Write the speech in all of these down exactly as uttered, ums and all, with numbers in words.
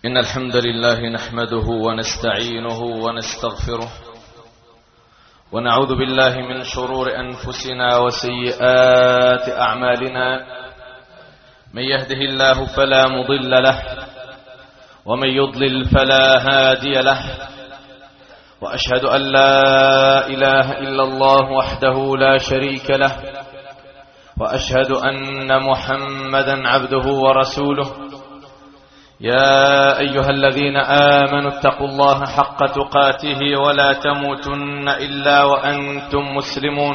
إن الحمد لله نحمده ونستعينه ونستغفره ونعوذ بالله من شرور أنفسنا وسيئات أعمالنا. من يهده الله فلا مضل له ومن يضلل فلا هادي له، وأشهد أن لا إله إلا الله وحده لا شريك له، وأشهد أن محمدا عبده ورسوله. يا أيها الذين آمنوا اتقوا الله حق تقاته ولا تموتن إلا وأنتم مسلمون.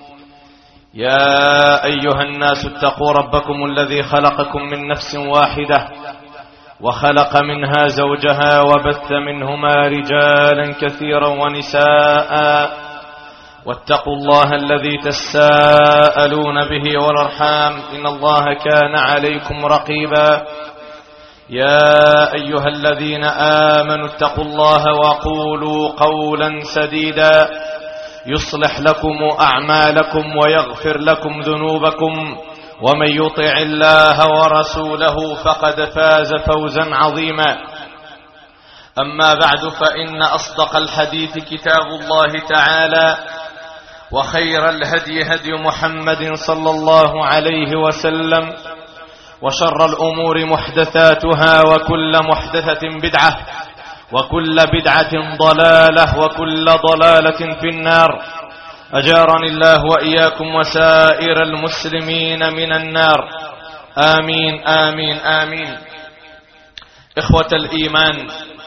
يا أيها الناس اتقوا ربكم الذي خلقكم من نفس واحدة وخلق منها زوجها وبث منهما رجالا كثيرا ونساء، واتقوا الله الذي تساءلون به والأرحام إن الله كان عليكم رقيبا. يا أيها الذين آمنوا اتقوا الله وقولوا قولا سديدا يصلح لكم أعمالكم ويغفر لكم ذنوبكم، ومن يطع الله ورسوله فقد فاز فوزا عظيما. أما بعد، فإن أصدق الحديث كتاب الله تعالى، وخير الهدي هدي محمد صلى الله عليه وسلم، وشر الأمور محدثاتها، وكل محدثة بدعة، وكل بدعة ضلالة، وكل ضلالة في النار. أجارني الله وإياكم وسائر المسلمين من النار، آمين آمين آمين. إخوة الإيمان،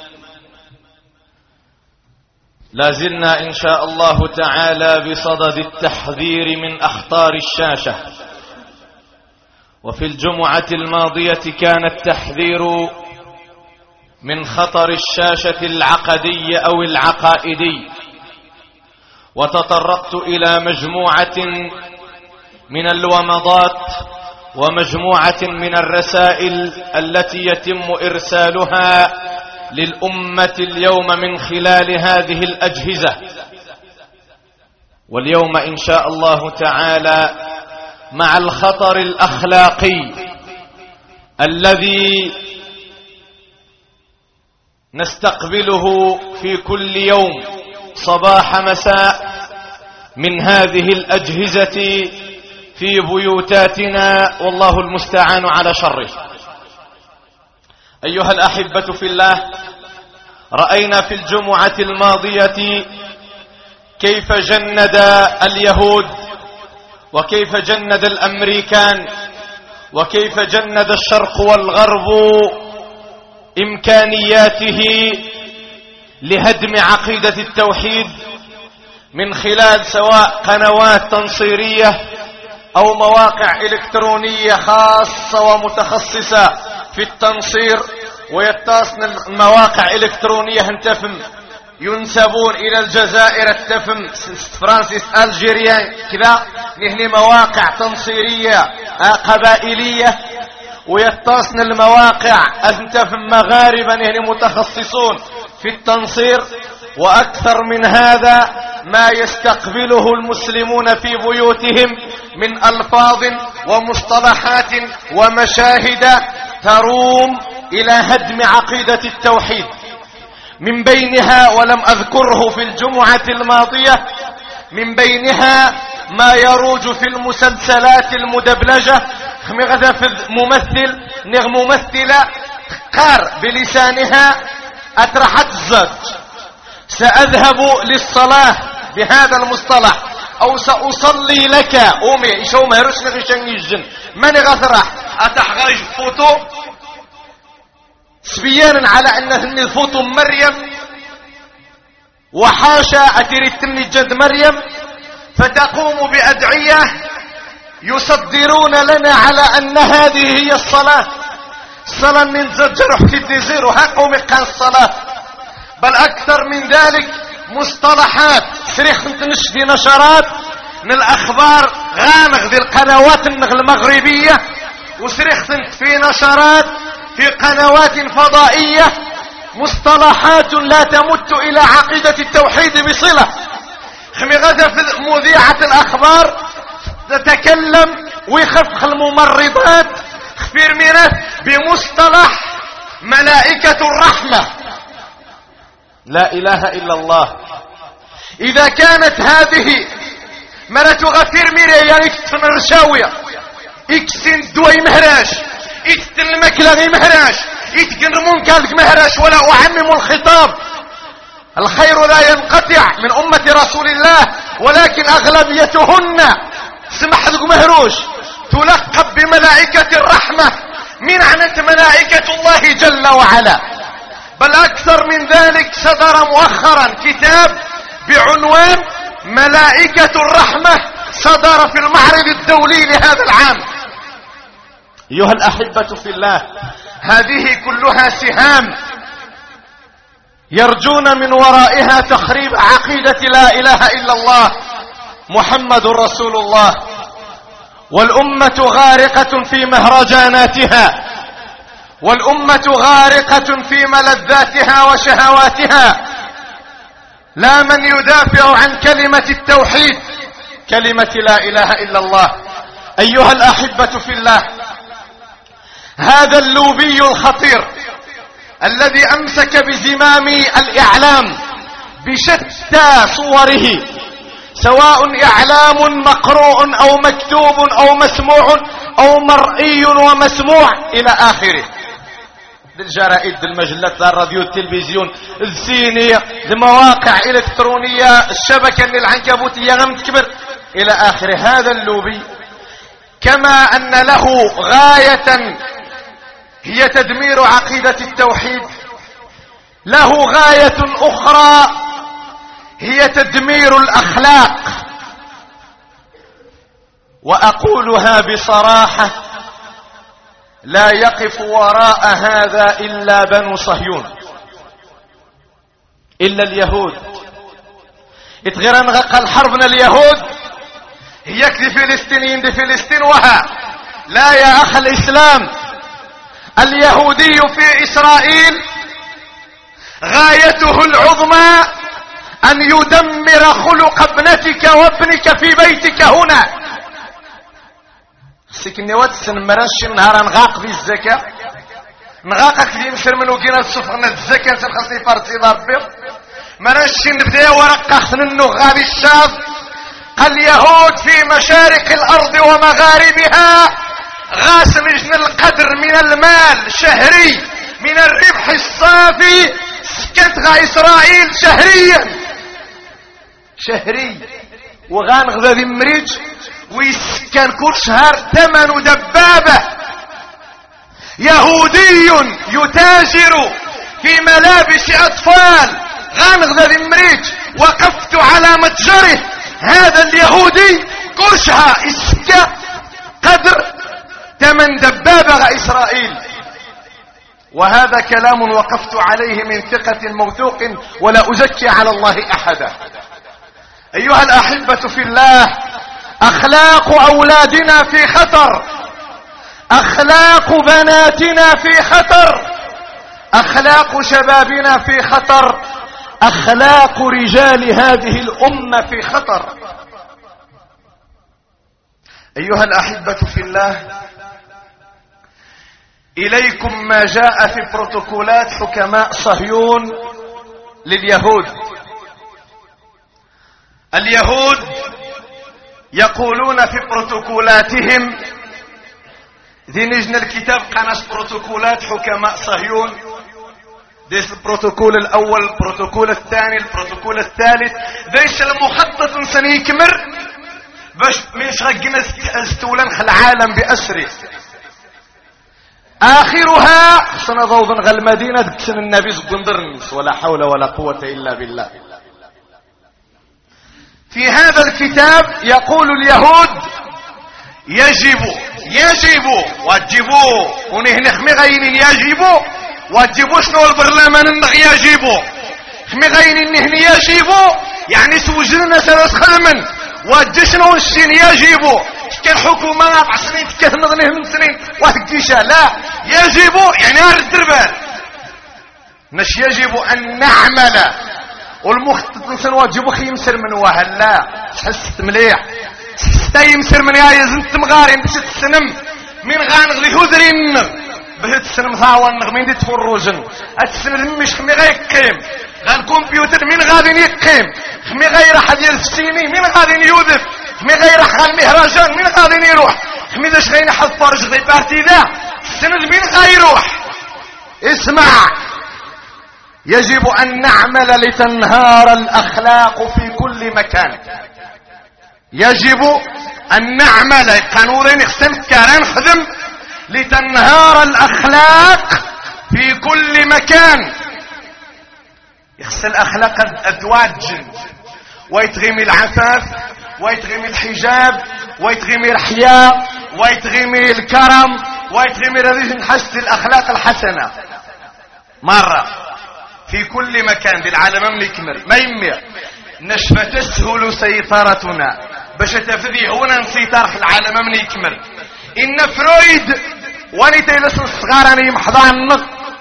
لازلنا إن شاء الله تعالى بصدد التحذير من أخطار الشاشة. وفي الجمعة الماضية كان التحذير من خطر الشاشة العقدي أو العقائدي، وتطرقت إلى مجموعة من الومضات ومجموعة من الرسائل التي يتم إرسالها للأمة اليوم من خلال هذه الأجهزة. واليوم إن شاء الله تعالى مع الخطر الأخلاقي الذي نستقبله في كل يوم صباح مساء من هذه الأجهزة في بيوتاتنا، والله المستعان على شره. أيها الأحبة في الله، رأينا في الجمعة الماضية كيف جند اليهود، وكيف جند الأمريكان، وكيف جند الشرق والغرب إمكانياته لهدم عقيدة التوحيد من خلال سواء قنوات تنصيرية أو مواقع إلكترونية خاصة ومتخصصة في التنصير. ويتصن المواقع إلكترونية هنتفهم ينسبون إلى الجزائر، التفم فرانسيس ألجيريان كذا، نهني مواقع تنصيرية قبائلية. ويتصن المواقع أنتفم مغاربة نهني متخصصون في التنصير. وأكثر من هذا ما يستقبله المسلمون في بيوتهم من ألفاظ ومصطلحات ومشاهد تروم إلى هدم عقيدة التوحيد. من بينها، ولم أذكره في الجمعة الماضية، من بينها ما يروج في المسلسلات المدبلجة. مغذف ممثل نغ ممثلة قار بلسانها أترحت الزج سأذهب للصلاة بهذا المصطلح، أو سأصلي لك أمي إشو ما يرش نغشان يجن من غثرح أتحغيش فوتو سبيانا على أنه الفوتو مريم، وحاشا أتريتني جد مريم، فتقوم بأدعية يصدرون لنا على أن هذه هي الصلاة. صلاة ننزجر حكي زيرو هاقوا مقان الصلاة. بل أكثر من ذلك مصطلحات سريخ نشدي نشرات من الأخبار غانغ ذي القنوات المغربية، وسريخ في نشرات في قنوات فضائية مصطلحات لا تمت إلى عقيدة التوحيد بصلة. خمي غدا في مذيعة الأخبار تتكلم ويخفخ الممرضات خفير منه بمصطلح ملائكة الرحمة. لا إله إلا الله. إذا كانت هذه مرة غفير ميريا يكتن الرشاوية يكتن الدواء مهراش يكتن المكلغ مهراش يتكن رمونكالك مهراش، ولا أعمم الخطاب، الخير لا ينقطع من أمة رسول الله، ولكن أغلبيتهن سمح لك مهروش تلقب بملائكة الرحمة من عنة ملائكة الله جل وعلا. بل أكثر من ذلك صدر مؤخرا كتاب بعنوان ملائكة الرحمة، صدر في المعرض الدولي لهذا العام. أيها الأحبة في الله، هذه كلها سهام يرجون من ورائها تخريب عقيدة لا إله إلا الله محمد رسول الله، والأمة غارقة في مهرجاناتها، والأمة غارقة في ملذاتها وشهواتها. لا من يدافع عن كلمة التوحيد، كلمة لا إله إلا الله. أيها الأحبة في الله، هذا اللوبي الخطير الذي أمسك بزمام الإعلام بشتى صوره، سواء إعلام مقروء أو مكتوب أو مسموع أو مرئي ومسموع إلى آخره، الجرائد، المجلات، الراديو، التلفزيون، السينية، المواقع الإلكترونية، الشبكة العنكبوتية غم تكبر إلى آخره. هذا اللوبي كما أن له غاية هي تدمير عقيدة التوحيد، له غاية أخرى هي تدمير الأخلاق. وأقولها بصراحة، لا يقف وراء هذا إلا بنو صهيون، إلا اليهود. اتغير نغقى الحربنا اليهود هي دي فلسطينيين دي فلسطين وها. لا يا أخ الإسلام، اليهودي في إسرائيل غايته العظمى أن يدمر خلق ابنتك وابنك في بيتك هنا. سكني واتسن مرش نهار نغاق في الزكاة، نغاقك في مشر من وكينا السفرنا الزكاة سنخصي فارسي ضربي مرش نبدأ ورقخ ننو غالي الشاف. اليهود في مشارق الأرض ومغاربها غاس مجن القدر من المال شهري من الربح الصافي سكتها إسرائيل شهريا شهري، وغانغ ذي مريج ويسكن كل شهر ثمن دبابة. يهودي يتاجر في ملابس أطفال غانغ ذي مريج، وقفت على متجره. هذا اليهودي كرشها اسكا قدر ثمن دبابة إسرائيل. وهذا كلام وقفت عليه من ثقة موثوق ولا أزكي على الله أحدا. أيها الأحبة في الله، أخلاق أولادنا في خطر، أخلاق بناتنا في خطر، أخلاق شبابنا في خطر، أخلاق رجال هذه الأمة في خطر. أيها الأحبة في الله، إليكم ما جاء في بروتوكولات حكماء صهيون لليهود. اليهود يقولون في بروتوكولاتهم، ذي نجن الكتاب قناش بروتوكولات حكماء صهيون، ديش البروتوكول الأول، البروتوكول الثاني، البروتوكول الثالث، ديش المخطط سنيكمر باش منش غقنا استولنخ العالم بأسره. آخرها سنضوضن غ المدينة دكسن النبي زقندرنس، ولا حول ولا قوة إلا بالله. في هذا الكتاب يقول اليهود يجب يجب واجبوا ونهن خمي غين يجبوا واجبوا شنو البرلمان النغ يجبوا خمي غين نهن يجبوا يعني سوجلنا سنس خلمن واجشنو الشين يجبوا كان حكومة أربع سنين تكثنغنه من سنين وهكيشا. لا، يجب يعني الدربال مش يجب أن نعمل. والمخطط نسن واجب خي يمسر من وهل لا تحس مليح ستا يمسر من يا يزنت مغارين بس تسنم من غانغ لهذرين بهت السلم ثاوان نغمين دي تفروجن اتسلم مش خمي غيقيم غان كمبيوتر من غادي يقيم خمي غير حد يرسيني من غادي يوذف خمي غير حق المهرجان من غادي يروح خمي داش غين حد فرج غي بارتي ذا السند من غيروح. اسمع، يجب ان نعمل لتنهار الاخلاق في كل مكان. يجب ان نعمل قانون خصم كان خدم لتنهار الاخلاق في كل مكان. يخص الاخلاق ادواج ويتغمي العفاف ويتغمي الحجاب ويتغمي الحياء ويتغمي الكرم ويتغمي هذه حسن الاخلاق الحسنه مره في كل مكان دي العالم مليكمل ما يمي نشفى تسهل سيطرتنا باش تفذي هنا نسيطر في العالم من يكمل. ان فرويد ونيتيلس الصغار انا يمحضان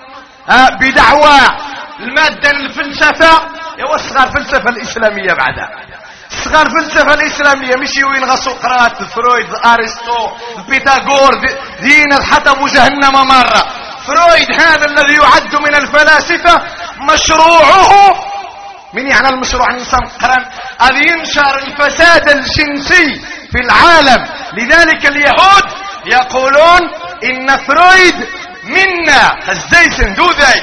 بدعوى المادة الفلسفة هو الصغار الفلسفة الاسلامية بعدها الصغار الفلسفة الاسلامية مشي وين غا سقراط فرويد ارسطو بيتاغور دين الحطب جهنم مرة. فرويد هذا الذي يعد من الفلاسفة مشروعه من يعني المشروع الانسان قرن أن ينشر الفساد الجنسي في العالم. لذلك اليهود يقولون ان فرويد منا الزيسن دوذي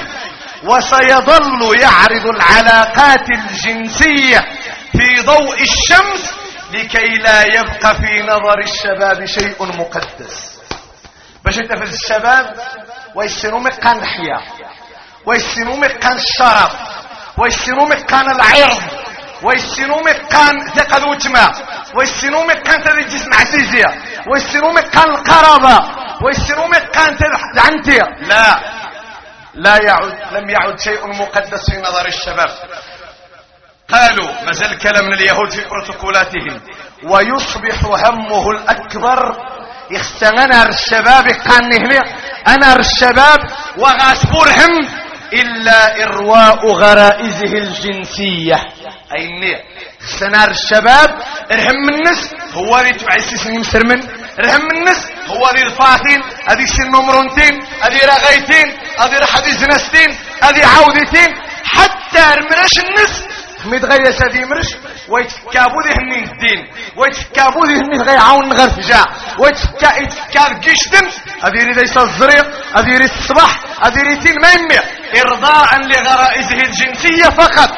وسيظل يعرض العلاقات الجنسية في ضوء الشمس لكي لا يبقى في نظر الشباب شيء مقدس. باش يتفز الشباب ويسنوا مكان الحياة ويسنوا مكان الشرف ويسنوا مكان العرض ويسنوا مكان ثقة وجمع ويسنوا مكان تذي الجسم عزيزية ويسنوا مكان القرابة ويسنوا مكان العنتية. لا لا يعد لم يعد شيء مقدس في نظر الشباب. قالوا مازال كلام من اليهود في بروتوكولاتهم ويصبح همه الأكبر يختننا الشباب قاني هنا أنا الشباب وغاسبورهم إلا إرواء غرائزه الجنسية. أي النية سنار الشباب ارهم النس هو ذي تبع السيسن يمسرمن ارهم النس هو ذي الفاثين هذي سن نمرونتين هذي رغيتين هذي رحدي زنستين هذي عودتين حتى رمرش النس متغيس هذي مرش ويتكابو ذي هنين الدين ويتكابو ذي هنين غي عون غرفجا ويتكا يتكاب جيشتن هذي ريد يسا الزريق هذي ريد الصباح هذي ريتين ما يمي ارضاء لغرائزه الجنسية فقط.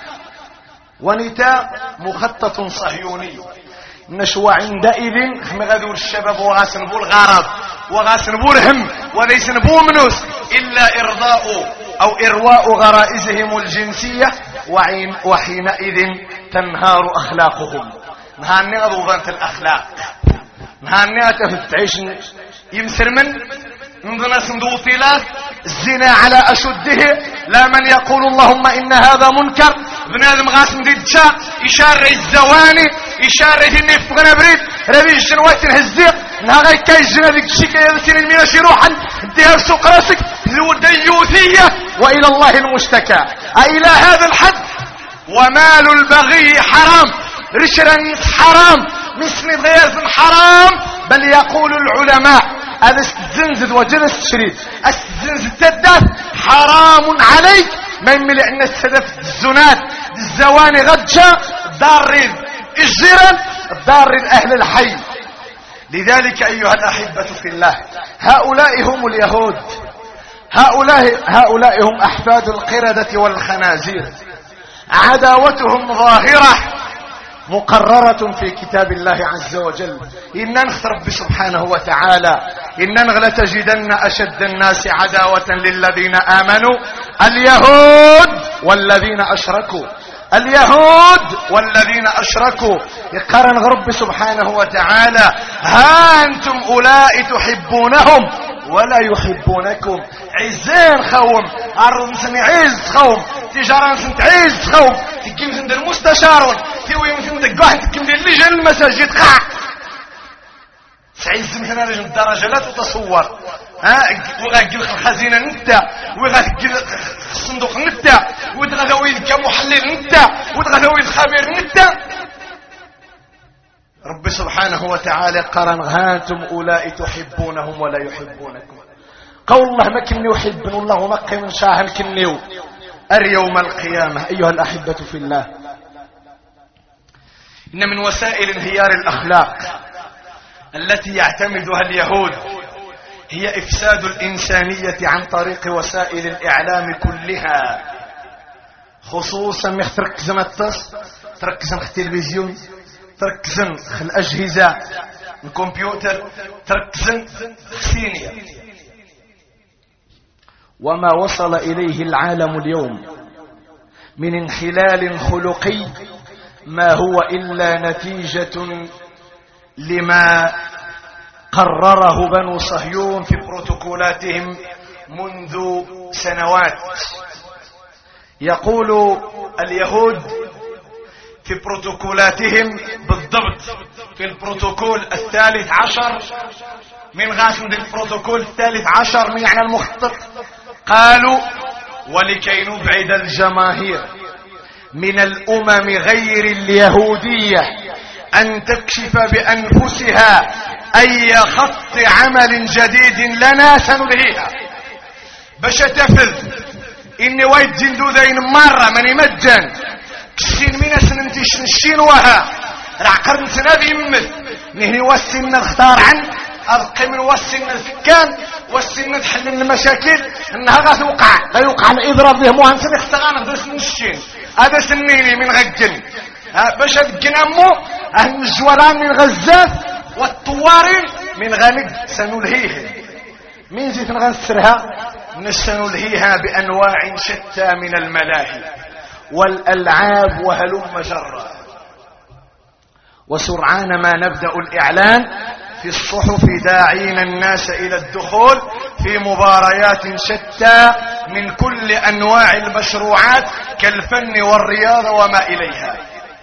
ونتاء مخطط صهيوني نشوى عندئذ خم غذور الشباب وغاسنبو الغرض وغاسنبو الهم وليسنبو منوس إلا إرضاء أو إرواء غرائزهم الجنسية وحينئذ تنهار أخلاقهم. نهاني غضوبانة الأخلاق نهاني أتفت تعيش يمسر من من ناس مدوطلات الزنا على أشده لا من يقول اللهم إن هذا منكر بنادم غاسم ديدشا إشارة الزواني إشارة النف غنا بريد ربي الجنوات الهزيق نها غاي كاي الجنة ذيك الشيكة يذكين الميناشي روحا ديها بسوق راسك الوديوثية وإلى الله المشتكى. إلى هذا الحد ومال البغي حرام رشرا حرام مسند غير حرام. بل يقول العلماء هذا الزنزد وجلس تشريد الزنزد تدات حرام عليك ما يملي ان السدف الزنات الزواني غدشا ضارد الجيران ضارد اهل الحي. لذلك ايها الاحبة في الله هؤلاء هم اليهود هؤلاء هؤلاء هم احفاد القردة والخنازير. عداوتهم ظاهرة مقررة في كتاب الله عز وجل. إن نخسر رب سبحانه وتعالى إن لتجدن أشد الناس عداوة للذين آمنوا اليهود والذين أشركوا اليهود والذين أشركوا. يقارن رب سبحانه وتعالى ها أنتم أولئك تحبونهم ولا يحبونكم. عزين خوم عرض نسمي عز خوم تجارة نسمت عز خوم تكيم سند المستشارون تيوي مثل دقاح تكيم دي اللي جن المساجد قاع تعز مثلا رجل الدرجة لا تتصور. ها وغاقل الخزينة نتا وغاقل الصندوق نتا وتغذوي كمحلل نتا وتغذوي الخبير نتا. رب سبحانه وتعالى قرن هانتم أولئك تحبونهم ولا يحبونكم قول الله ما كني وحب والله وما قيم شاهن كنيو اليوم القيامة. أيها الأحبة في الله، إن من وسائل انهيار الأخلاق التي يعتمدها اليهود هي إفساد الإنسانية عن طريق وسائل الإعلام كلها، خصوصا ما تركز التص تركز في التلفزيون، تركز في الأجهزة الكمبيوتر، تركز في السينيا. وما وصل إليه العالم اليوم من انحلال خلقي ما هو إلا نتيجة لما قرره بنو صهيون في بروتوكولاتهم منذ سنوات. يقول اليهود في بروتوكولاتهم بالضبط في البروتوكول الثالث عشر من غاسم البروتوكول الثالث عشر من يعني المخطط، قالوا ولكي نبعد الجماهير من الأمم غير اليهودية أن تكشف بأنفسها أي خط عمل جديد لنا سنلهيها. باش تفذ إني وايد جندودين مرة من يمجن كشين من سننتيش نشين وها العقر نتنادي يمث نهني وسن نختار عن أرقي من وسن الفكان وسن تحل المشاكل انها غا توقع لا يوقع الاضراب به مهندس اختغانا درس نشين هذا سنيني من غجن باش تجنمو اهل الجواران من غزاف والطوارين من غنق سنلهيه. من زيت نغنسرها سنلهيها بانواع شتى من الملاهي والالعاب وهلم جرا. وسرعان ما نبدأ الاعلان في الصحف داعين الناس الى الدخول في مباريات شتى من كل انواع المشروعات كالفن والرياضة وما اليها.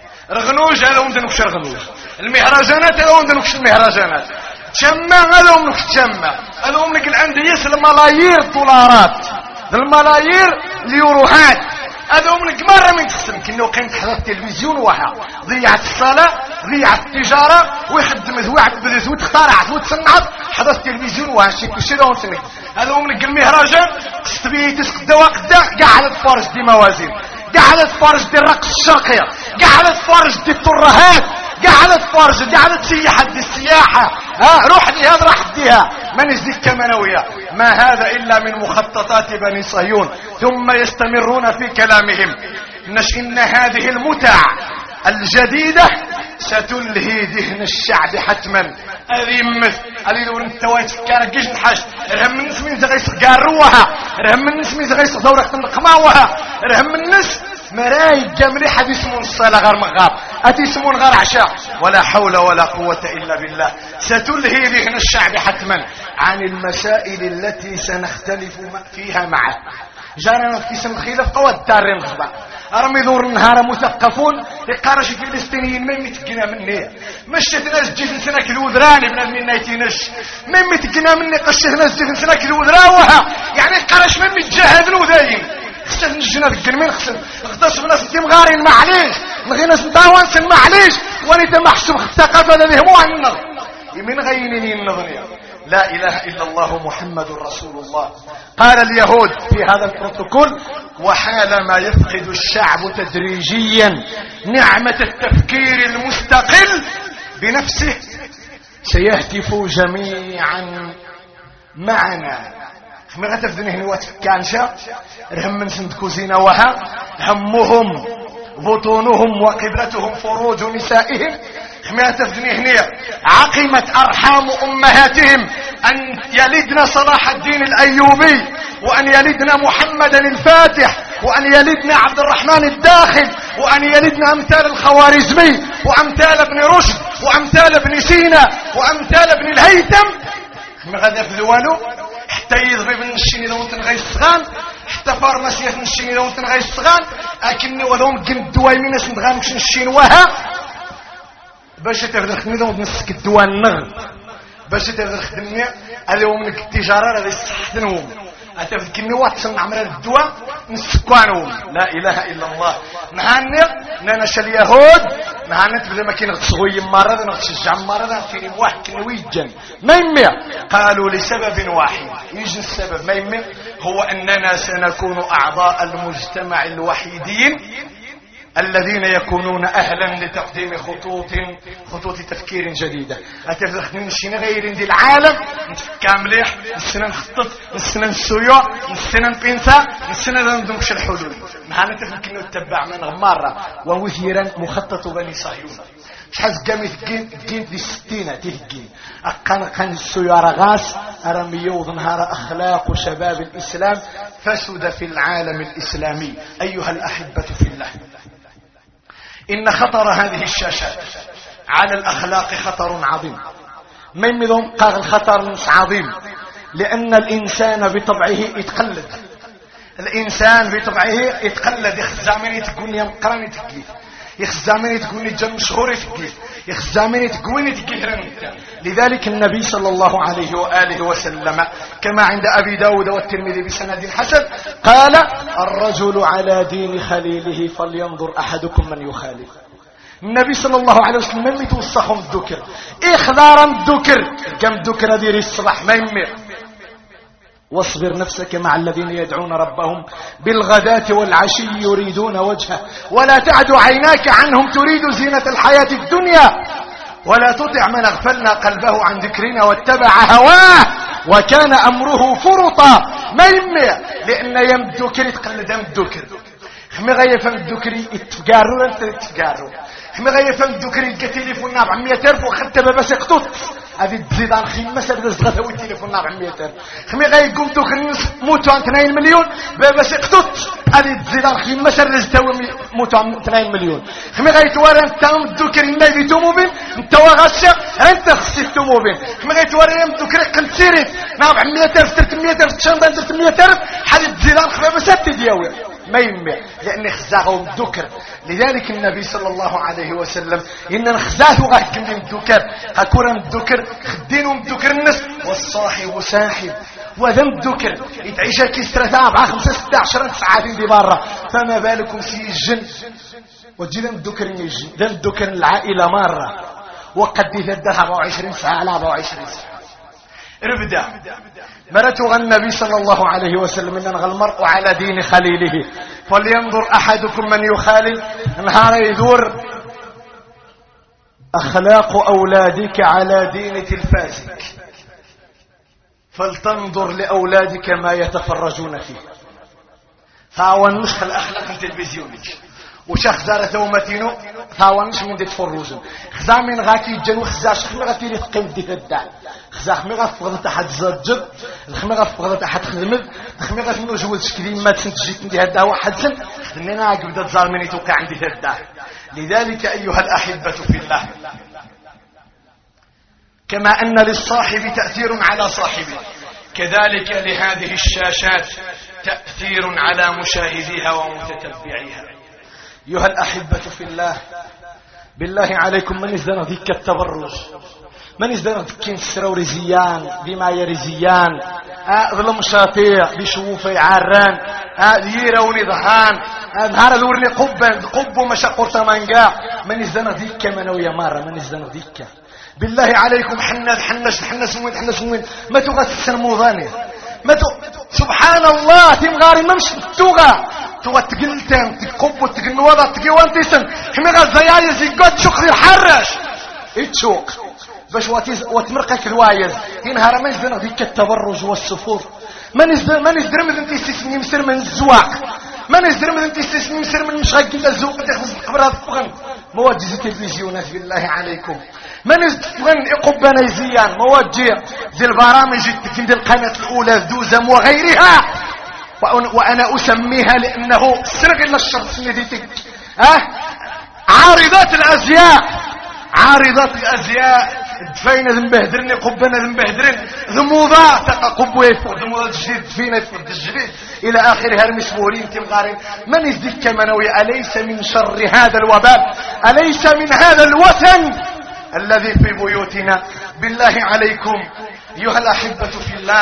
رغنوج هذا ومدنكش رغنوج، المهرجانات هذا ومدنكش المهرجانات، تشمع هذا ومدنكش تشمع، هذا ومدنك الاندية الملايير دولارات الملايير اليوروهات، هذا ومدنك مرة من تخسم كنو قيمة حضر التلفزيون وها ضيعت الصلاة ضيعت التجارة ويخدمت وعبدت وتختارعت وتصنعت حضر التلفزيون وها شي كلشي داون سنك. هذا ومدنك المهرجان تستبيه تسقد وقدا قاعدة تفارج دي موازين، قاعدة تفارج دي الرقص الشرقية، قاعدة تفارج دي الترهات، قاعدة تفارج قاعدة تسيح دي السياحة. ها روح لهذا راح ديها من يزيك كمنوية. ما هذا إلا من مخططات بني صهيون. ثم يستمرون في كلامهم نش إن هذه المتع الجديدة ستلهي ذهن الشعب حتما. هذه مثل هذه لو انت وايد فكارك كيش نحاش رهم الناس من زغيس قاروها، رهم الناس من زغيس دورة القماوها، رهم الناس مراي جمري حديث من الصلاة غير مغاب أتيسمون غير عشاء. ولا حول ولا قوة إلا بالله. ستلهي ذهن الشعب حتما عن المسائل التي سنختلف فيها معه. جانا في اسم الخلاف قوى الدار نخبع ارمي دور النهار مثقفون يقارش فلسطينيين ما يمتقنا مني مشيت ناس جيت نسنك الوذراني من المنايتينش ما يمتقنا مني قشت ناس جيت نسنك الوذراوها يعني قارش ما يتجاهد الوذاين خصنا نجينا بالكلمين خصنا غطاس بناس انت مغارين معليش نغي ناس نداوان سن معليش واني تمحسب الثقافه الذي هو النظر من غينني النظريه. لا إله إلا الله محمد رسول الله. قال اليهود في هذا البروتوكول وحالما يفقد الشعب تدريجيا نعمة التفكير المستقل بنفسه سيهتف جميعا معنا. ما غتفدني هنا واتفكانشا رهم من سند كوزينة وها همهم بطونهم وقبلتهم فروج نسائهم. ما تفدني هنا عقمت أرحام أمهاتهم أن يلدنا صلاح الدين الأيوبي وأن يلدنا محمدا الفاتح وأن يلدنا عبد الرحمن الداخل وأن يلدنا أمثال الخوارزمي وأمثال ابن رشد وأمثال ابن سينا وأمثال ابن الهيثم. ما غدا يفذوانو حتى يضرب من الشيني لو تنغي الصغان حتى فارماسيات من الشيني لو تنغي الصغان أكني وذوم كن الدواي من ناس نغامكش الشين وها باش تقدر تخدم ونسك الدواء النغ باش تقدر تخدمني هذا هو من التجاره هذا يستحسنهم أتفكني واتسن عمر الدواء نسكوانهم لا إله إلا الله نهانق ننش اليهود نهانت بذا ما كي نغسغوي مرض نغسج مرض في واحد كنويجا ما يمي قالوا لسبب واحد يجي السبب ما يمي هو أننا سنكون أعضاء المجتمع الوحيدين الذين يكونون أهلا لتقديم خطوط خطوط تفكير جديدة. أتفق من شين غير دي العالم نتفكى مليح نسنا نخطط نسنا نسويو نسنا نبينسا نسنا نندمش الحلول نحن نتفق انه نتبع من غمارة ووثيرا مخطط بني صهيون شحال قامي تجين دي ستين تهجين أقان قان السويو رغاس أرميوض نهار أخلاق شباب الإسلام فسد في العالم الإسلامي. أيها الأحبة في الله، إن خطر هذه الشاشات على الأخلاق خطر عظيم. من مذن قال الخطر عظيم لأن الإنسان بطبعه يتقلد. الإنسان بطبعه يتقلد يخزامين يتقون يمقرن يتقلد يخزامين يتقون يتجن مشهور يتقلد يخزامين يتقون يتقلد. لذلك النبي صلى الله عليه وآله وسلم كما عند أبي داود والترمذي بسند حسن قال الرجل على دين خليله فلينظر أحدكم من يخالف. النبي صلى الله عليه وسلم من يتوسخهم الذكر إخذارا الذكر كم ذكر دير الصباح ما يمير. واصبر نفسك مع الذين يدعون ربهم بالغداة والعشي يريدون وجهه ولا تعد عيناك عنهم تريد زينة الحياة الدنيا ولا تطع من اغفلنا قلبه عن ذكرنا واتبع هواه وكان أمره فرطا. ما يمي لأن يم الذكر يتقلد يم الذكر خمي غيفهم الذكر يتفقاروا لن تتفقاروا خمي غيفهم الذكر يتقتلفوا بعمية ألف وخدت بس يقتل هذه تزيد عن خمسة رزقة والتليفون بعمية ألف خمي غيقوم ذكر موتوا عن اثنين مليون بس يقتل هذه تزيد عن خمسة رزقة موتوا عن اثنين مليون خمي غيتوارى انت الذكر إما يبيتوموا بين انت وغشة انت خسيتوموا بين خمي غيتوارى يم الذكر قلت سيريت نعم بعمية ألف تلتمية ألف تشنبان تلتمية ألف حالي تزيد عن خمسة تدياوي ما يمي لأن خزاهم الذكر. لذلك النبي صلى الله عليه وسلم إن نخزاه غاكم من الذكر هكورا الذكر خدينهم الذكر الناس والصاحب ساحب وذم الذكر يتعيشها كيسترى تابعة خمسة ستة عشر ساعات دي برا فما بالكم في الجن وتجي ذم الذكر يجي ذم الذكر العائلة مرة وقد يذدها أربعة وعشرين ساعة على أربعة وعشرين ساعة ربدا مرته النبي صلى الله عليه وسلم إن المرء على دين خليله فلينظر أحدكم من يخالل نهار يدور. أخلاق أولادك على دين تلفازك فلتنظر لأولادك ما يتفرجون فيه. فاوان مش الأخلاق من تلفزيونك وشخ زارة ثومتينو ثاوانش من دي تفرجون خزا من غاكي جنو خزا شخ مغاتي لي تقيم دي تدع خزا خميغا فقدت أحد زجر الخميغا فقدت أحد خدمت الخميغا منو جوز شكلي ما تنتجيت ندي هدا واحد سن خدنينا عاك بدأت زار مني توقع عندي تدع. لذلك أيها الأحبة في الله كما أن للصاحب تأثير على صاحبه كذلك لهذه الشاشات تأثير على مشاهديها ومتتبعيها. أيها الأحبة في الله بالله عليكم من إذن ذيك التبرج من إذن ذيك السرور زيان بما يرزيان ظلم شاطيع بشوفي عران يروني ظهان هذا دورني قبا قب مشاقر تمانقا من إذن ذيك منو يمار من إذن ذيك بالله عليكم حناد حنش حنش موين حنش موين ما تغى تسلموضاني ما تو سبحان الله تمغاري ممش توغى تو تقلتين تقب وتقنوضة تقوان تيسن حميغا الزيايز يقود شكري حرش يتشوق باش وتمرقك الوايز ينهار ما يزدنا ذيك التبرج والسفور ما نزدر ما نزدر من انت يستسني مسر من الزواق ما نزدر من انت يستسني مسر من مشغل كنت الزوق تخص القبرات فغن مواجز التلفزيونات بالله عليكم ما نزدر يقبنا يزيان مواجه ذي البرامج كند القناة الأولى دوزم وغيرها وأنا أسميها لأنه سرق إلا الشخص نديتك أه؟ عارضات الأزياء عارضات الأزياء دفين ذنبهدرني قبنا ذنبهدرن ذموضاء تقبوا يفوق ذموضاء الجديد دفين يفوق الجديد إلى آخرها المسبورين تمغارين من يزدك كمنوي أليس من شر هذا الوبال أليس من هذا الوثن الذي في بيوتنا بالله عليكم أيها الأحبة في الله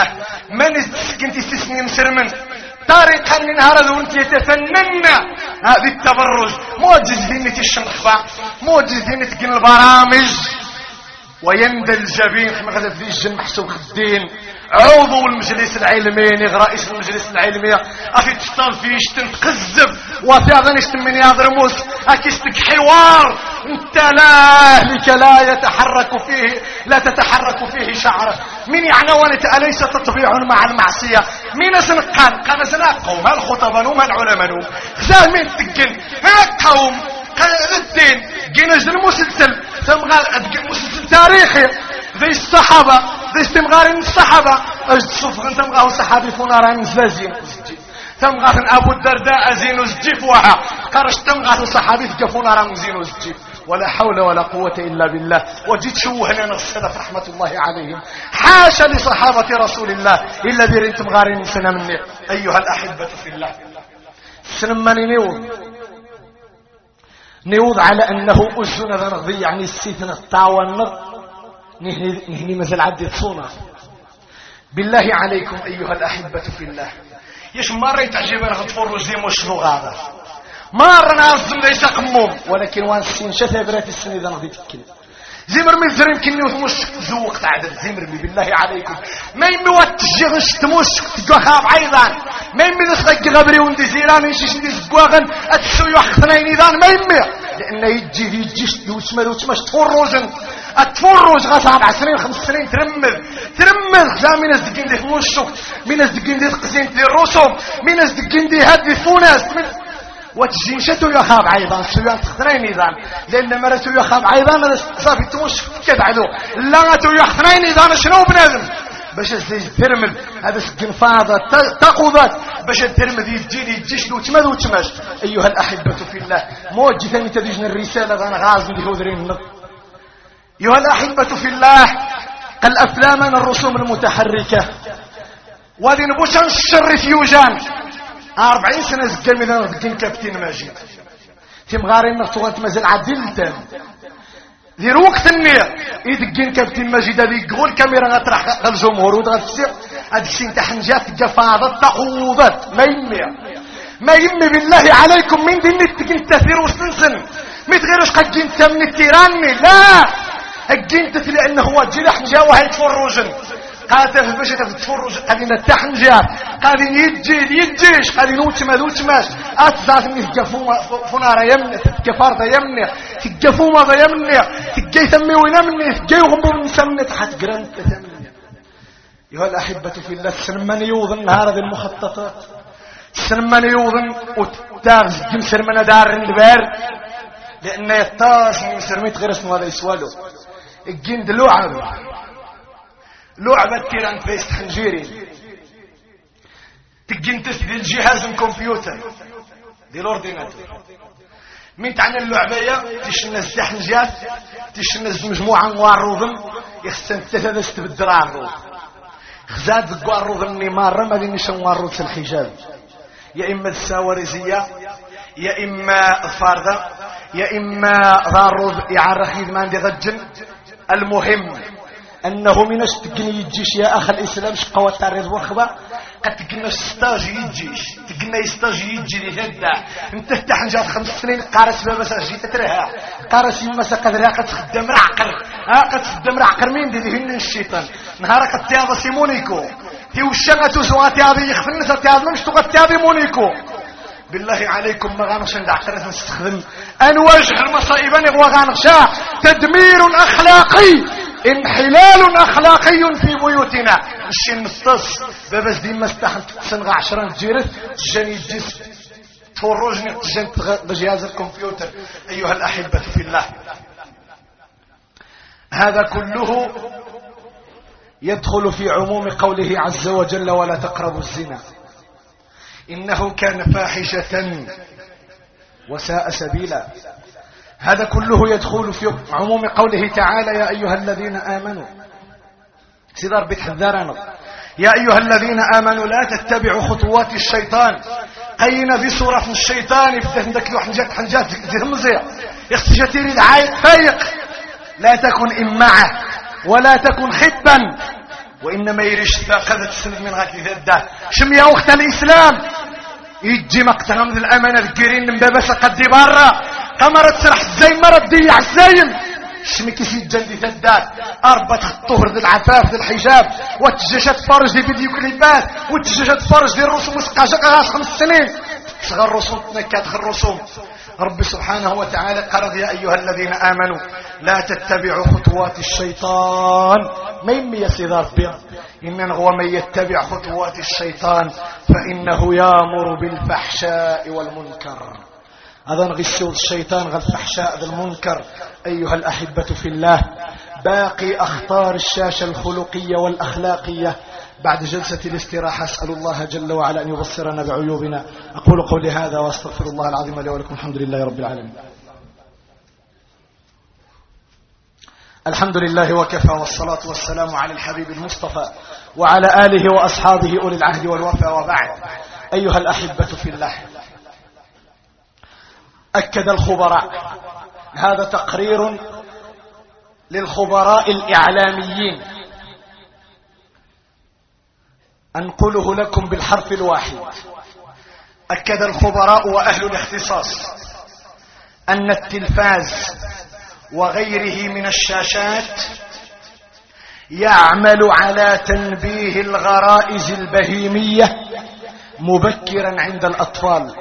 من كنت تسني مسرمن طريقا من هذا وانت يتفنن هذه التبرج موجز دينة الشنخبة موجز دينة تقن البرامج ويندى الجبين كما غدا في الجن محسوب الدين عضو المجلس العلمي رئيس المجلس العلمي افي تشتغل فيش تنقذب وفي هذا نشتم من يضرموس اكيستك حوار انت لا لك لا يتحرك فيه لا تتحرك فيه شعره من يعني وانت اليس تطبيع مع المعصيه من سنقان قام سنقوم الخطباء وما العلماء خزال من تقن ها قوم الدين جنز المسلسل ثم قال مسلسل تاريخي ذي الصحابة ذي استمغار الصحابة اجد صفغ انت مغاو صحابي فنارا نزلازين ثم قال ابو الدرداء زين الزجيف وها قرش تمغار صحابي فنارا زين الزجيف ولا حول ولا قوة الا بالله وجيت شوهنا السلف رحمة الله عليهم حاشا لصحابة رسول الله الا دير تمغارين سنة مني ايها الاحبة في الله سنماني نيوض نيوض على انه أزنا ذا نغضي يعني السيثنة الطاوة نهني, نهني مثل عدي تصونا بالله عليكم ايها الاحبة في الله يش مرة يتعجب انا غطفور زيم وشنو غاضر مرة نازم ليس قموم ولكن وان السين شتا برات السنة ذا نغضي تكلم زمر من ذرم كني وثموش زوق تعدل زمر بي بالله عليكم ما يمي واتجيغش تموش تقوخاب عيضان ما يمي نسخك غبري وندي زيران يشيش ندي زقواغن اتسو يوحثنين ايضان ما يمي لانه يجي يجيش دوشمد وتمش تفروزن اتفرج غا سبع سنين خمس سنين ترمذ ترمذ خزا من الزقين دي فموشك من الزقين دي تقزين دي الرسوم من الزقين دي هدي فوناس من وتجين شتو يخاب عيضان سويان تخنين ايضان لان مرتو يخاب عيضان صافي تموش كدعدو لا تو يخنين ايضان شنو بنادم باش الزيج ترمذ هذا سكن فاضة تقوضات باش الترمذ يجي يجيش لو تمد وتماش ايها الاحبة في الله موجه ثاني تديجنا الرسالة غانا غازم دي هودرين أيها الأحبة في الله قال أفلاما الرسوم المتحركة وذي نبوشان الشر فيوجان أربعين سنة زقل من ذكين كابتن ماجد في مغارين نغطوات مازال عدلتان ذي الوقت النية يدقين كابتن ماجد هذي يقول كاميرا غطرح الجمهور وغتسير هذه السين تحنجات تقفاضة تقوضات ما يمي ما يمي بالله عليكم من دين التقين تثير وسنسن ما تغيرش قد جنت من التيراني لا الجنت لانه هو جلح جا وهي تفرجن قالت في باش تتفرج قال لنا التحنجات قال يجي يجيش قال نوت ما دوت ماش اتزاد من الجفومه فنار يمني تكفار يمني تجفومه يمني تجي تمي وينمني تجي غبو من سمنه تحت جرانت تمني ايها الاحبه في الله سلمان يوضن هذه المخططات سلمان يوضن وتاغز جمسر من دار البار لان يطاش من سرميت غير اسمه هذا يسوالو الجند لعب لعبة تيران فيست حنجيري تجين تسدي الجهاز الكمبيوتر دي الاورديناتور من تعني اللعبية تشنز تحنجات تشنز مجموعة موارضن يخسن تتدست بالدرار خزاد قوارضن نمارة ما دي نشان موارض الحجاب يا إما الساوريزية يا إما الفاردة يا إما ضارض يعرخ يدمان دي غجن المهم أنه من تقني يجيش يا أخ الإسلام شقوة تاريض وخبا قد تقني ستاج يجيش تقني ستاج يجي لهدا انت تحنجات خمس سنين قارس بابا جيت ترها قارس يمسا قدرها قد تخدم رعقر ها قد تخدم رعقر مين دي دهن الشيطان نهارك قد تياض سيمونيكو تي وشغتو سواتي هذه يخفن تياض مش تقد تياض مونيكو بالله عليكم ما غانغش ندع قرات نستخدم انواجه المصائب نغوا غانغشا تدمير اخلاقي انحلال اخلاقي في بيوتنا الشي نصص بابا ديما ما استحمت سنغ عشرة جيرت جاني جس تفرجني جنت بجهاز الكمبيوتر ايها الاحبه في الله هذا كله يدخل في عموم قوله عز وجل ولا تقربوا الزنا إنه كان فاحشة وساء سبيلا هذا كله يدخل في عموم قوله تعالى يا أيها الذين آمنوا سيدار بتحذرنا يا أيها الذين آمنوا لا تتبعوا خطوات الشيطان قينا في صورة الشيطان يفتح له حنجات حنجات تهمزية يختجتير العايق فايق لا تكن إمعة ولا تكن خبا وإنما يريش تاخذ تسند من غاكي ذا شم يا أخت الإسلام يجي مقطع من الأمانة الجيرين مدابس قد برا قمرة تسرح الزين مرة تضيع الزين شمي كيسي الجندي تدار أربط الطهر ذي العفاف ذي الحجاب وتجاشات فرج ذي فيديو كليبات وتجاشات فرج ذي الرسوم وسقاشق غاس خمس سنين صغر الرسوم تنكات خل الرسوم. رب سبحانه وتعالى قرض يا أيها الذين آمنوا لا تتبعوا خطوات الشيطان ما يمي يسيدار بها إنه هو من يتبع خطوات الشيطان فإنه يامر بالفحشاء والمنكر. هذا نغسو الشيطان غل الفحشاء ذا المنكر. أيها الأحبة في الله باقي أخطار الشاشة الخلقية والأخلاقية بعد جلسة الاستراحة. أسأل الله جل وعلا أن يبصرنا بعيوبنا. أقول قولي هذا وأستغفر الله العظيم لي ولكم. الحمد لله رب العالمين. الحمد لله وكفى والصلاة والسلام على الحبيب المصطفى وعلى آله وأصحابه أولي العهد والوفا. وبعد أيها الأحبة في الله أكد الخبراء هذا تقرير للخبراء الإعلاميين أنقله لكم بالحرف الواحد. أكد الخبراء وأهل الاختصاص أن التلفاز وغيره من الشاشات يعمل على تنبيه الغرائز البهيمية مبكرا عند الأطفال.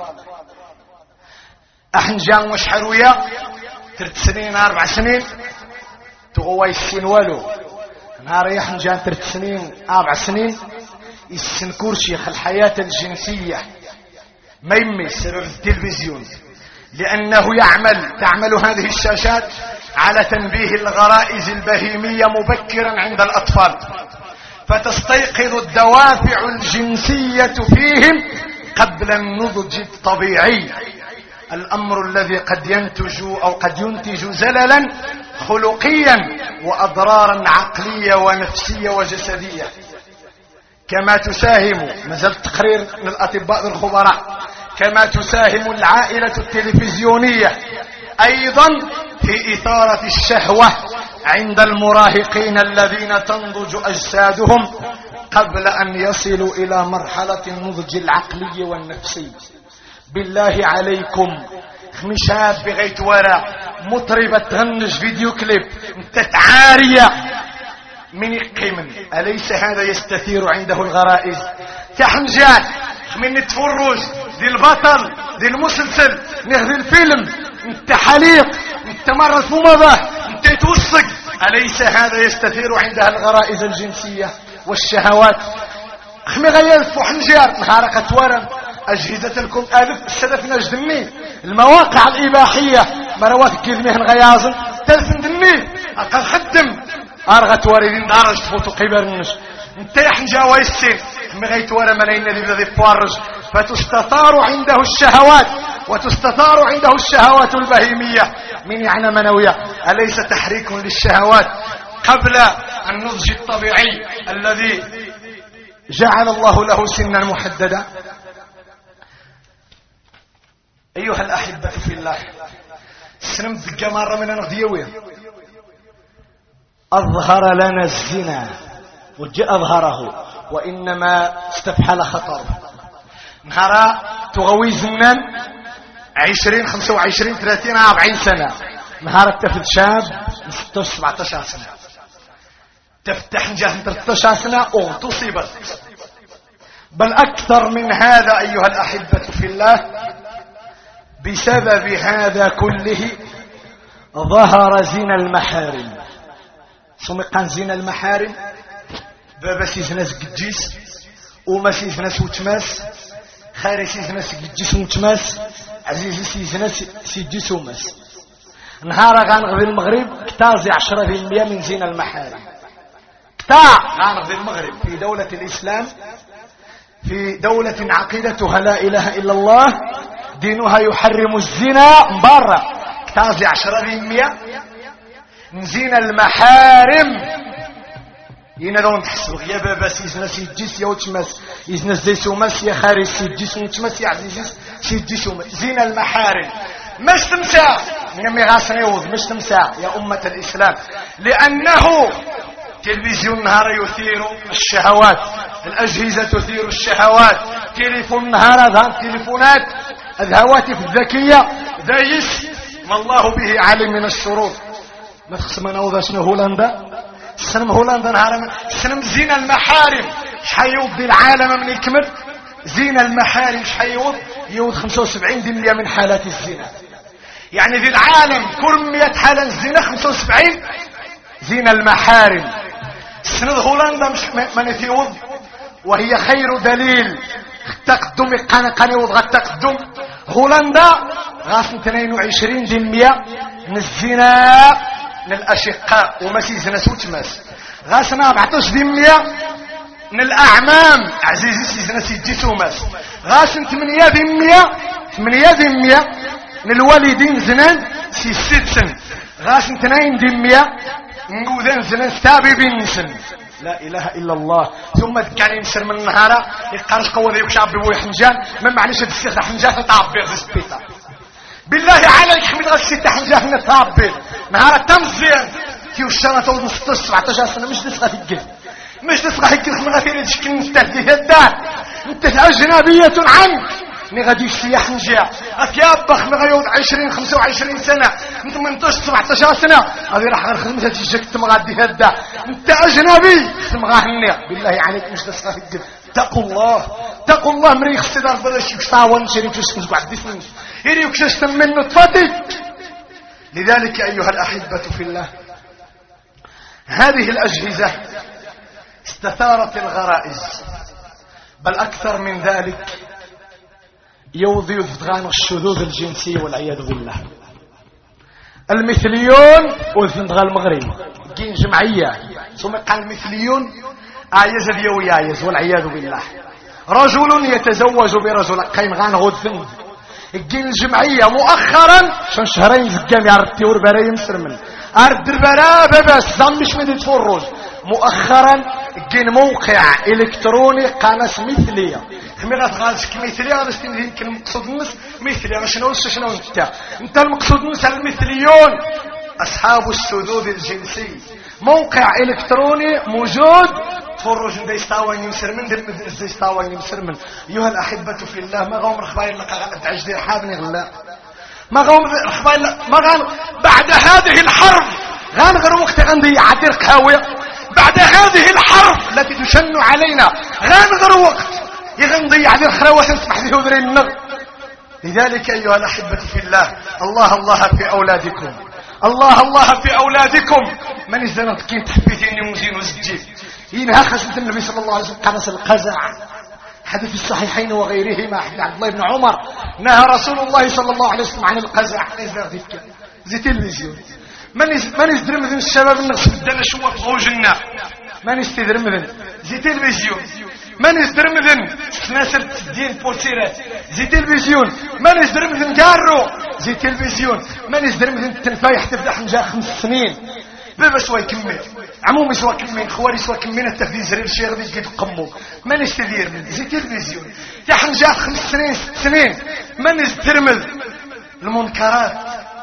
أحنجان وشحروية ترت سنين أربع سنين تغوى السن والو نهار يحنجان ترت سنين أربع سنين السنكور شيخ الحياة الجنسية ما يمي سبب التلفزيون لأنه يعمل تعمل هذه الشاشات على تنبيه الغرائز البهيمية مبكرا عند الأطفال فتستيقظ الدوافع الجنسية فيهم قبل النضج الطبيعي. الأمر الذي قد ينتج أو قد ينتج زللا خلقيا وأضرارا عقلية ونفسية وجسدية. كما تساهم مازال تقرير من الأطباء الخبراء كما تساهم العائلة التلفزيونية أيضا في إثارة الشهوة عند المراهقين الذين تنضج أجسادهم قبل أن يصلوا إلى مرحلة النضج العقلي والنفسي. بالله عليكم خمشات بغيت وراء مطربة تغنج فيديو كليب تتعارية من يقيمن أليس هذا يستثير عنده الغرائز؟ تحنجات من نتفرج دي البطل دي المسلسل نهدي الفيلم انت حليق انت مرة مضاه انت يتوسق أليس هذا يستثير عندها الغرائز الجنسية والشهوات؟ خمي غير فحنجار نهارك ورم أجهزة لكم ألف السلف نجدمي المواقع الإباحية مروات كذمهن غيازن تلفن دمي أقل خدم أرغت واردين دارج تفوتوا قبرنش انت يحنجا ويسين مغيت ورا ملايين الذي فارج فتستثار عنده الشهوات وتستثار عنده الشهوات البهيمية من يعني منوية. أليس تحريك للشهوات قبل النضج الطبيعي الذي جعل الله له سنا محددا؟ أيها الأحبة في الله سنمت الجمارة من نغديوية أظهر لنا الزنا وجاء أظهره وإنما استفحل خطر. نهارا تغوي زنان عشرين خمسة وعشرين ثلاثين أربعين سنة نهارا تفت شاب ستة سبعة عشر سنة تفتح نجاه ثلاثة عشر سنة وتصيبت بل أكثر من هذا. أيها الأحبة في الله بسبب هذا كله ظهر زنا المحارم. سمقان زنا المحارم بابا سيزناس قديس وما سيزناس وتماس خاري سيزناس قديس وتماس عزيزي سيزناس سيديس وماس. نهار غنغذي المغرب كتازي عشرة في المية من زنا المحارم. كتاع غنغذي المغرب في دولة الإسلام في دولة عقيدتها لا إله إلا الله دينها يحرم الزنا مبارا كتازي عشرة في المية من زنا المحارم. ينادون تحسوا يا بابا سيزنا سيديس يا وتماس يزنا زيسوماس يا خارج سيديس وتماس يا عزيزيس سيديس زنا المحارم. مش تمسع من ميغاس نيوض مش تمسع يا أمة الإسلام لأنه تلفزيون نهار يثير الشهوات، الأجهزة تثير الشهوات، تليفون نهار هذا تليفونات الهواتف الذكية دايس ما الله به عالم من الشرور. ما تخصم انا وذا شنو هولندا سنم هولندا نهار سنم زين المحارم شحيوض دي العالم من يكمل زين المحارم شحيوض يوض خمسة وسبعين بالمئة من حالات الزنا. يعني في العالم كل مئة حالة الزنا خمسة وسبعين زين المحارم. سند هولندا مش ما نتيوض وهي خير دليل التقدم قنا قنا يوض التقدم. هولندا غاس اثنين وعشرين بالمئة من الزنا من الأشقاء وما سيزنا سوت ماس. غاسنا أربعطاش بالمئة من الأعمام عزيزي سيزنا سيجي سوماس. غاسن ثمانية بالمئة ثمانية بالمئة من الوالدين زنان سي ست سن. غاسن اثنين بالمئة نقودان زنان ستابي بنسن. لا إله إلا الله. ثم كان ينسر من النهار يقارش قوة ذيك شعبي بوي حنجان ما معليش هاد السيخة حنجان تطابي في السبيطة. بالله عليك حمد غسيت حنجان نطابي نهار تمزيان كيو الشرطة توض ستة سبعطاش سنة مش نسخة في الجل مش نسخة في الجل خمغة في تشكل نستهدي الدار انت أجنبية عنك ني غادي يشتي حنجا اكيا باخ ما غيوض عشرين خمسة وعشرين سنة انت ثمنطاش سبعطاش سنة غادي راح غير خدمتها تيجيك تمغادي هدا انت اجنبي تمغاهني بالله عليك مش نسخة في الجل. اتقوا الله اتقوا الله مري خصي دار بلاش يكطاون شري كيش كنت واحد ديسن يري وكش تمن نطفتي. لذلك ايها الاحبة في الله هذه الاجهزة استثارت الغرائز بل اكثر من ذلك يوضي يفضغان الشذوذ الجنسي والعياذ بالله. المثليون وفندغا المغرب جين جمعية ثم قال المثليون آيز اليو يايز والعياذ بالله. رجل يتزوج برجل قيم غان غدفن الجين الجمعية مؤخرا شن شهرين زكام يعرفتي وربارا يمسرمن أرد البراء بس زمش من يتفرج. مؤخرا الجين موقع إلكتروني قناة مثلية خميغات غازك مثلية غادي يمكن المقصود الناس مثلية شنو شنو انت انت المقصود الناس المثليون أصحاب الشذوذ الجنسي. موقع إلكتروني موجود تفرج ندي يستاوين يمسر من دم ندي يستاوين يمسر من. أيها الأحبة في الله ما غوم رخبايل لك تعجد حابني غلا ما غوم رخبايل ما غان بعد هذه الحرب غان غير وقت غندي عدير كهاوية بعد هذه الحرب التي تشن علينا غان غير وقت يغنضي عدير خراوة نسمح ذي هذرين النغ. لذلك أيها الأحبة في الله الله الله في أولادكم الله الله في أولادكم. من الزنط كين تحبيتين وزين وزجيب ينها خشمة النبي صلى الله عليه وسلم قناة القزع حديث الصحيحين وغيرهما حديث عبد الله بن عمر نهى رسول الله صلى الله عليه وسلم عن القزع زي تلفزيون. من من يزدرمذن الشباب الناس بدنا شو غوجنا من يستدرمذن زي تلفزيون. من يزدرمذن سلاسل الدين بورتيرات زي تلفزيون. من يزدرمذن كارو زي تلفزيون. من يزدرمذن التنفايح تفتح نجا خمس سنين بابا سوا يكمل عمومي سوا كمين خواري سوا كمين التفديد زرير الشيخ غادي يجي تقمو. من يستدير من زي تلفزيون تاع نجا خمس سنين ست سنين. من يزدرمذ المنكرات.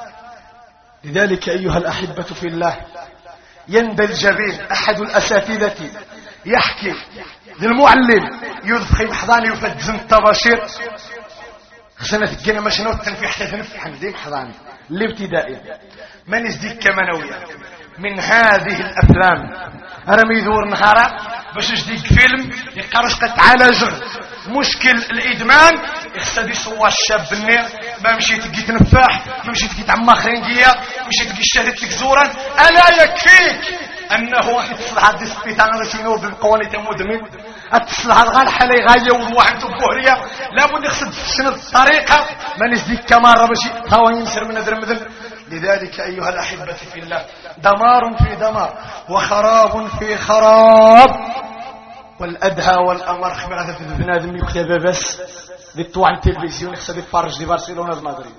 لذلك أيها الأحبة في الله يندى الجبين أحد الأساتذة يحكي للمعلم يذفخي محضاني يفدزن الطباشير خشنا تجينا ما شنو التنفيح حتى تنفح نديم حضاني الابتدائي. من يزديك كمانوية من هذه الأفلام أنا ميدور نهارا باش يجديك فيلم يقارش قد تعالج مشكل الإدمان يخسد يسوى الشاب النير ما مشيت تجي تنفاح ما مشيت تجي تعمى خرنجية مشيت تجي شهدت لك زورا. ألا يكفيك أنه يتصلح هذا السبيطان رسينو بالقوانين المدمن اتصلح هذا حالي غاية والواحد بوهرية لابد يخسد شنو الطريقة ما نزديك كمارة باش هوا ينسر من درمذن. لذلك أيها الأحبة في الله دمار في دمار وخراب في خراب. والأدهى والأمر خبرة في البنادم يكتب بس للطوع التلفزيون يخسد يفرج دي برشلونة مدريد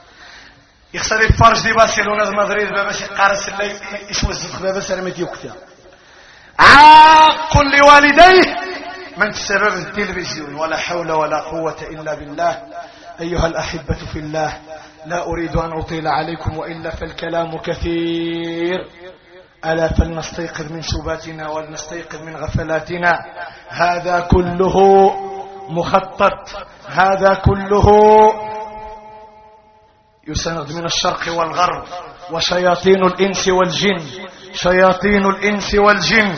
يخسد يفرج دي برشلونة مدريد باش يقارس اللي يشوز بس رميت يكتب. عاق لوالديه من سبب التلفزيون ولا حول ولا قوة إلا بالله. أيها الأحبة في الله لا أريد أن أطيل عليكم وإلا فالكلام كثير ألا فلنستيقظ من سباتنا ولنستيقظ من غفلاتنا. هذا كله مخطط، هذا كله يسند من الشرق والغرب، وشياطين الإنس والجن شياطين الإنس والجن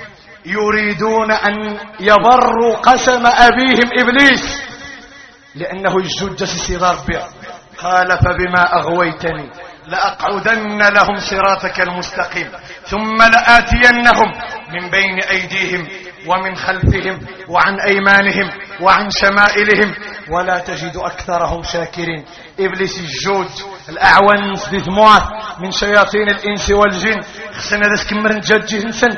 يريدون أن يبروا قسم أبيهم إبليس، لأنه يجود جسس ضربه. قال فبما أغويتني لأقعدن لهم صراطك المستقيم ثم لآتينهم من بين أيديهم ومن خلفهم وعن أيمانهم وعن شمائلهم ولا تجد أكثرهم شاكرين. إبليس الجود الأعوان دي ثموات من شياطين الإنس والجن. خسنا ذسكمر نجاجه نسن.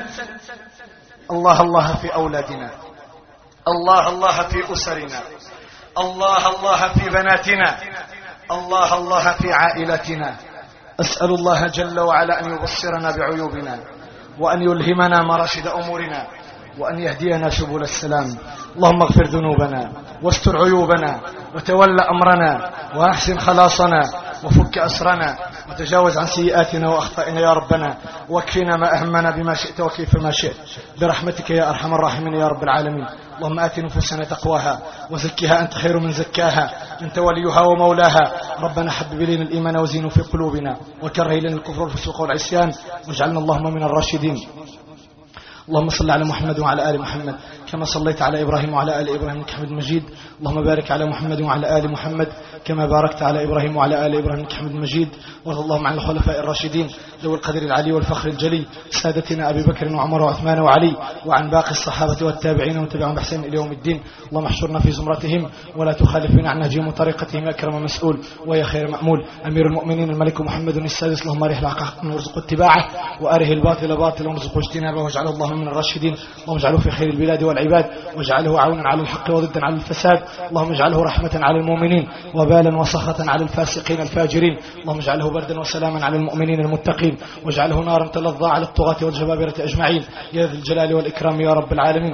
الله الله في أولادنا، الله الله في أسرنا، الله الله في بناتنا، الله الله في عائلتنا. أسأل الله جل وعلا أن يبصرنا بعيوبنا وأن يلهمنا مراشد أمورنا وأن يهدينا سبل السلام. اللهم اغفر ذنوبنا واستر عيوبنا وتولى أمرنا وأحسن خلاصنا وفك أسرنا وتجاوز عن سيئاتنا وأخطائنا يا ربنا، واكفنا ما أهمنا بما شئت وكيف ما شئت برحمتك يا أرحم الراحمين يا رب العالمين. اللهم آت نفوسنا تقواها وزكها أنت خير من زكاها أنت وليها ومولاها. ربنا حبب إلينا الإيمان وزينه في قلوبنا وكره إلينا الكفر والفسوق والعصيان واجعلنا اللهم من الراشدين. اللهم صل على محمد وعلى آل محمد كما صليت على إبراهيم وعلى آل إبراهيم إنك حميد مجيد. اللهم بارك على محمد وعلى آل محمد كما باركت على إبراهيم وعلى آل إبراهيم إنك حميد مجيد. وارض اللهم عن الخلفاء الراشدين ذوي القدر العلي والفخر الجلي سادتنا أبي بكر وعمر وعثمان وعلي وعن باقي الصحابة والتابعين وتبعهم بإحسان إلى يوم الدين. اللهم احشرنا في زمرتهم ولا تخالفنا عن نهجهم وطريقتهم يا أكرم مسؤول ويا خير مأمول. أمير المؤمنين الملك محمد السادس اللهم أره الحق وارزق اتباعه وأره الباطل باطلا وارزق اجتنابه واجعله اللهم من الراشدين. اللهم اجعله في خير البلاد والعباد واجعله عونا على الحق وضدا على الفساد. اللهم اجعله رحمة على المؤمنين وبالا وسخطا على الفاسقين الفاجرين. اللهم اجعله بردا وسلاما على المؤمنين المتقين واجعله نارا تلظى على الطغاة والجبابرة أجمعين يا ذي الجلال والإكرام يا رب العالمين.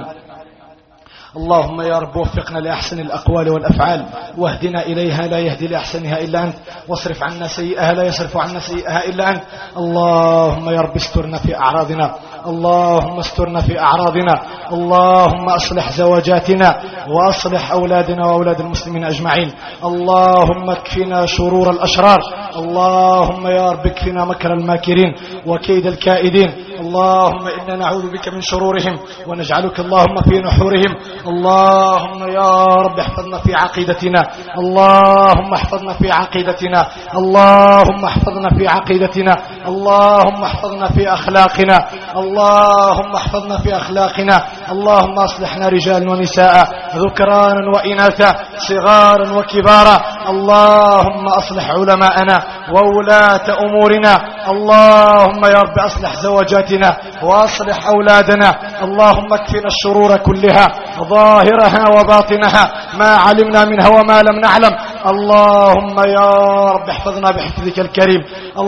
اللهم يا رب وفقنا لأحسن الأقوال والأفعال واهدنا إليها لا يهدي لأحسنها إلا أنت واصرف عنا سيئها لا يصرف عنا سيئها إلا أنت. اللهم يا رب استرنا في أعراضنا، اللهم استرنا في أعراضنا، اللهم أصلح زوجاتنا وأصلح أولادنا وأولاد المسلمين أجمعين. اللهم اكفنا شرور الأشرار، اللهم يا رب اكفنا مكر الماكرين وكيد الكائدين. اللهم إنا نعوذ بك من شرورهم ونجعلك اللهم في نحورهم. اللهم يا رب احفظنا في عقيدتنا، اللهم احفظنا في عقيدتنا، اللهم احفظنا في عقيدتنا، اللهم احفظنا في أخلاقنا، اللهم احفظنا في أخلاقنا. اللهم أصلحنا رجال ونساء ذكرانا وإناثا صغارا وكبارا. اللهم أصلح علماءنا وولاة أمورنا. اللهم يا رب أصلح زوجاتنا وأصلح أولادنا. اللهم اكفنا الشرور كلها ظاهرها وباطنها ما علمنا منها وما لم نعلم. اللهم يا رب احفظنا بحفظك الكريم،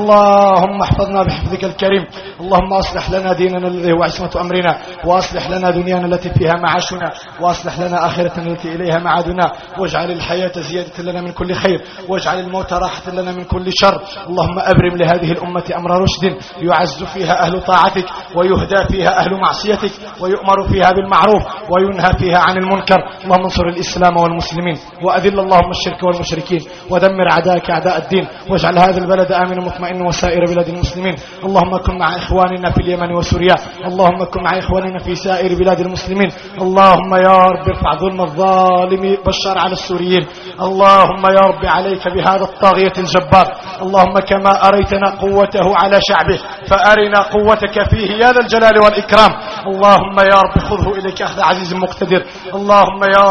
اللهم احفظنا بحفظك الكريم. اللهم أصلح لنا ديننا الذي هو عصمة أمرنا وأصلح لنا دنيانا التي فيها معاشنا وأصلح لنا آخرتنا التي إليها معادنا واجعل الحياة زيادة لنا من كل خير واجعل الموت راحة لنا من كل شر. اللهم أبرم لهذه الأمة أمر رشد يعز فيها أهل طاعتك ويهدى فيها أهل معصيتك ويؤمر فيها بالمعروف وينهى فيها عن المنكر. اللهم انصر الإسلام والمسلمين وأذل اللهم الشرك والمشركين ودمر أعداءك أعداء الدين واجعل هذا البلد آمنا مطمئنا وسائر بلاد المسلمين. اللهم كن مع إخواننا في اليمن وسوريا، اللهم كن مع إخواننا في سائر بلاد المسلمين. اللهم يا رب ارفع ظلم الظالم بشار على السوريين. اللهم يا رب عليك بهذا الطاغية الجبار. اللهم كما أريتنا قوته على شعبه فأرنا قوتك فيه يا ذا الجلال والإكرام. اللهم يا رب خذه إليك أخذ عزيز مقتدر. اللهم يا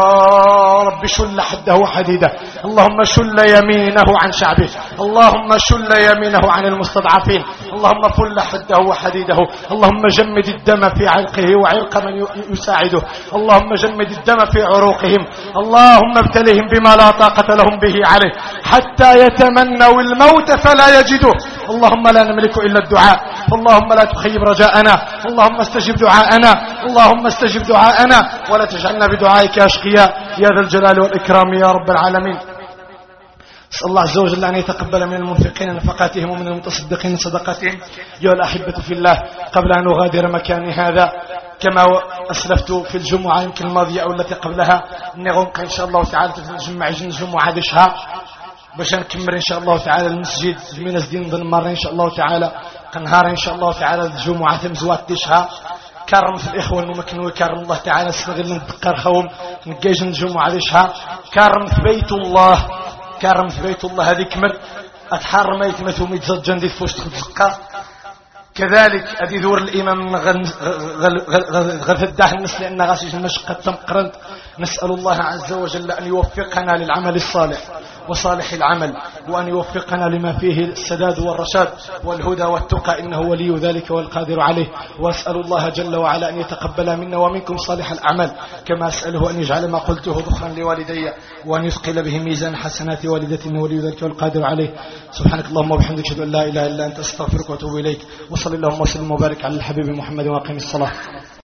رب شل حده وحديده، اللهم شل يمينه عن شعبه، اللهم شل يمينه عن المستضعفين، اللهم فل حده وحديده. اللهم جمد الدم في عرقه وعرق من يساعده، اللهم جمد الدم في عروقهم. اللهم ابتلهم بما لا طاقة لهم به عليه حتى يتمنوا الموت فلا يجدوه. اللهم لا نملك إلا الدعاء، اللهم لا تخيب رجاءنا، اللهم استجب دعاءنا، اللهم استجب دعاءنا ولا تجعلنا بدعائك أشقياء يا ذا الجلال والإكرام يا رب العالمين. نسأل الله عز وجل أن يتقبل من المنفقين نفقاتهم ومن المتصدقين صدقاتهم. أيها الأحبة في الله، قبل أن أغادر مكاني هذا كما أسلفت في الجمعة يمكن الماضية أو التي قبلها نغنق إن شاء الله تعالى تنجمع الجمعة دشها باش نكمل إن شاء الله تعالى المسجد من الدين ضمن مرة إن شاء الله تعالى قنهار إن شاء الله تعالى الجمعة تمزوات دشها كرم في الإخوة الممكن وكرم الله تعالى استغل نذكر خوم نجيج الجمعة دشها كرم في بيت الله كرم في بيت الله هذه كمل أتحرر ما يتمثل ميتزجن دي فوش تخزقها كذلك أدي ذور الإمام غرفداه الناس لأن غاسج المشقة تمقرنت. نسأل الله عز وجل أن يوفقنا للعمل الصالح وصالح العمل وأن يوفقنا لما فيه السداد والرشاد والهدى والتقى إنه ولي ذلك والقادر عليه. وأسأل الله جل وعلا أن يتقبل منا ومنكم صالح الأعمال كما أسأله أن يجعل ما قلته ذخرا لوالدي وأن يثقل به ميزان حسنات والدتي إنه ولي ذلك والقادر عليه. سبحانك اللهم وبحمدك أشهد أن لا إله إلا أنت أستغفرك وأتوب إليك. وصلى اللهم وسلم وبارك على الحبيب محمد وأقم الصلاة.